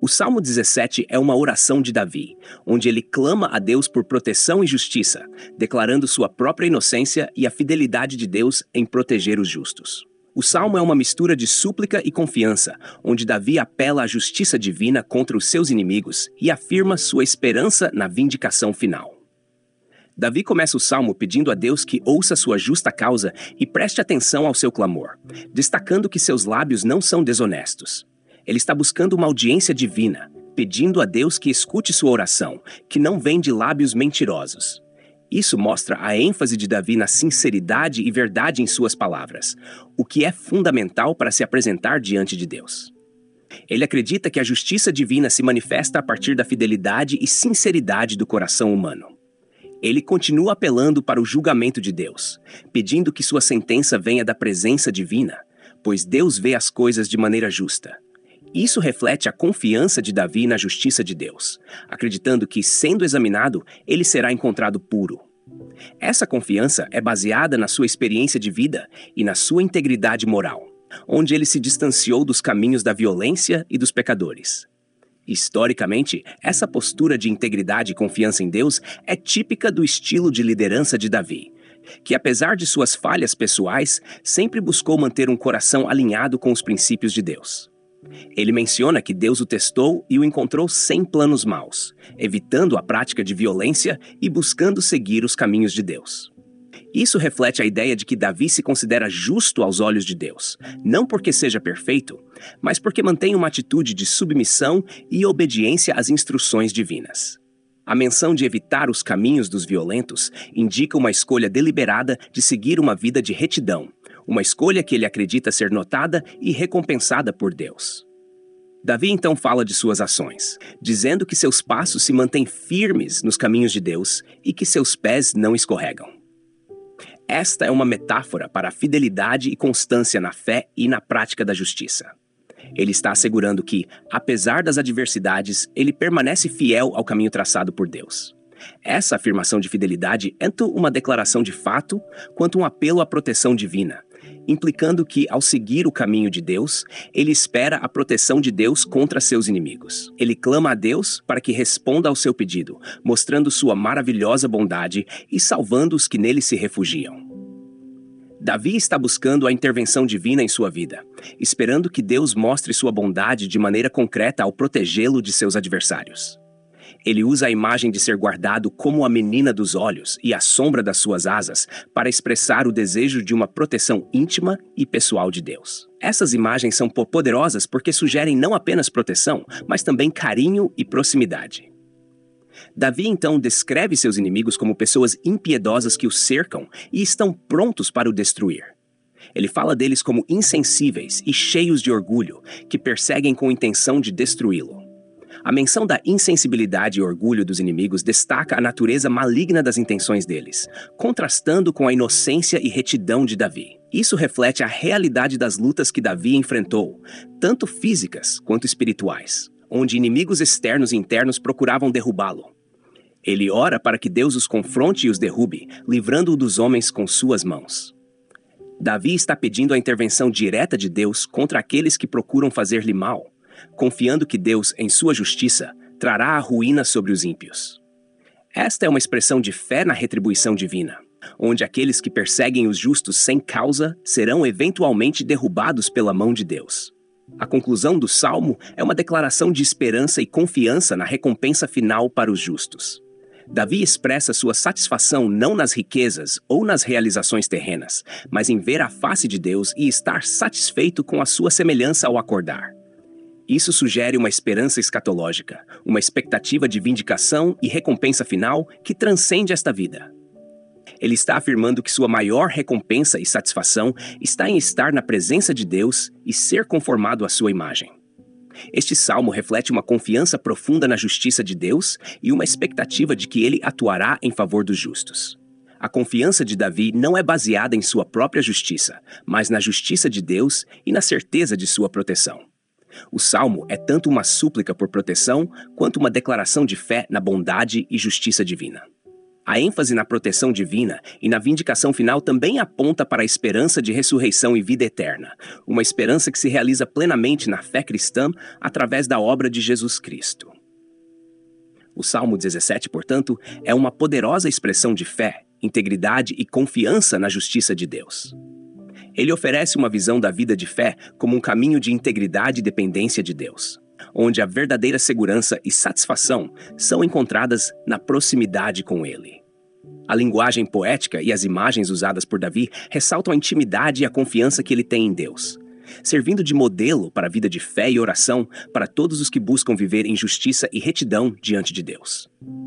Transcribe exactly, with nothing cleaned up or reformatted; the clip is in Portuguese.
O Salmo dezessete é uma oração de Davi, onde ele clama a Deus por proteção e justiça, declarando sua própria inocência e a fidelidade de Deus em proteger os justos. O Salmo é uma mistura de súplica e confiança, onde Davi apela à justiça divina contra os seus inimigos e afirma sua esperança na vindicação final. Davi começa o Salmo pedindo a Deus que ouça sua justa causa e preste atenção ao seu clamor, destacando que seus lábios não são desonestos. Ele está buscando uma audiência divina, pedindo a Deus que escute sua oração, que não vem de lábios mentirosos. Isso mostra a ênfase de Davi na sinceridade e verdade em suas palavras, o que é fundamental para se apresentar diante de Deus. Ele acredita que a justiça divina se manifesta a partir da fidelidade e sinceridade do coração humano. Ele continua apelando para o julgamento de Deus, pedindo que sua sentença venha da presença divina, pois Deus vê as coisas de maneira justa. Isso reflete a confiança de Davi na justiça de Deus, acreditando que, sendo examinado, ele será encontrado puro. Essa confiança é baseada na sua experiência de vida e na sua integridade moral, onde ele se distanciou dos caminhos da violência e dos pecadores. Historicamente, essa postura de integridade e confiança em Deus é típica do estilo de liderança de Davi, que, apesar de suas falhas pessoais, sempre buscou manter um coração alinhado com os princípios de Deus. Ele menciona que Deus o testou e o encontrou sem planos maus, evitando a prática de violência e buscando seguir os caminhos de Deus. Isso reflete a ideia de que Davi se considera justo aos olhos de Deus, não porque seja perfeito, mas porque mantém uma atitude de submissão e obediência às instruções divinas. A menção de evitar os caminhos dos violentos indica uma escolha deliberada de seguir uma vida de retidão, uma escolha que ele acredita ser notada e recompensada por Deus. Davi então fala de suas ações, dizendo que seus passos se mantêm firmes nos caminhos de Deus e que seus pés não escorregam. Esta é uma metáfora para a fidelidade e constância na fé e na prática da justiça. Ele está assegurando que, apesar das adversidades, ele permanece fiel ao caminho traçado por Deus. Essa afirmação de fidelidade é tanto uma declaração de fato quanto um apelo à proteção divina, implicando que, ao seguir o caminho de Deus, ele espera a proteção de Deus contra seus inimigos. Ele clama a Deus para que responda ao seu pedido, mostrando sua maravilhosa bondade e salvando os que nele se refugiam. Davi está buscando a intervenção divina em sua vida, esperando que Deus mostre sua bondade de maneira concreta ao protegê-lo de seus adversários. Ele usa a imagem de ser guardado como a menina dos olhos e a sombra das suas asas para expressar o desejo de uma proteção íntima e pessoal de Deus. Essas imagens são poderosas porque sugerem não apenas proteção, mas também carinho e proximidade. Davi então descreve seus inimigos como pessoas impiedosas que o cercam e estão prontos para o destruir. Ele fala deles como insensíveis e cheios de orgulho, que perseguem com intenção de destruí-lo. A menção da insensibilidade e orgulho dos inimigos destaca a natureza maligna das intenções deles, contrastando com a inocência e retidão de Davi. Isso reflete a realidade das lutas que Davi enfrentou, tanto físicas quanto espirituais, onde inimigos externos e internos procuravam derrubá-lo. Ele ora para que Deus os confronte e os derrube, livrando-o dos homens com suas mãos. Davi está pedindo a intervenção direta de Deus contra aqueles que procuram fazer-lhe mal, confiando que Deus, em sua justiça, trará a ruína sobre os ímpios. Esta é uma expressão de fé na retribuição divina, onde aqueles que perseguem os justos sem causa serão eventualmente derrubados pela mão de Deus. A conclusão do Salmo é uma declaração de esperança e confiança na recompensa final para os justos. Davi expressa sua satisfação não nas riquezas ou nas realizações terrenas, mas em ver a face de Deus e estar satisfeito com a sua semelhança ao acordar. Isso sugere uma esperança escatológica, uma expectativa de vindicação e recompensa final que transcende esta vida. Ele está afirmando que sua maior recompensa e satisfação está em estar na presença de Deus e ser conformado à sua imagem. Este salmo reflete uma confiança profunda na justiça de Deus e uma expectativa de que ele atuará em favor dos justos. A confiança de Davi não é baseada em sua própria justiça, mas na justiça de Deus e na certeza de sua proteção. O salmo é tanto uma súplica por proteção quanto uma declaração de fé na bondade e justiça divina. A ênfase na proteção divina e na vindicação final também aponta para a esperança de ressurreição e vida eterna, uma esperança que se realiza plenamente na fé cristã através da obra de Jesus Cristo. O Salmo dezessete, portanto, é uma poderosa expressão de fé, integridade e confiança na justiça de Deus. Ele oferece uma visão da vida de fé como um caminho de integridade e dependência de Deus, onde a verdadeira segurança e satisfação são encontradas na proximidade com Ele. A linguagem poética e as imagens usadas por Davi ressaltam a intimidade e a confiança que ele tem em Deus, servindo de modelo para a vida de fé e oração para todos os que buscam viver em justiça e retidão diante de Deus.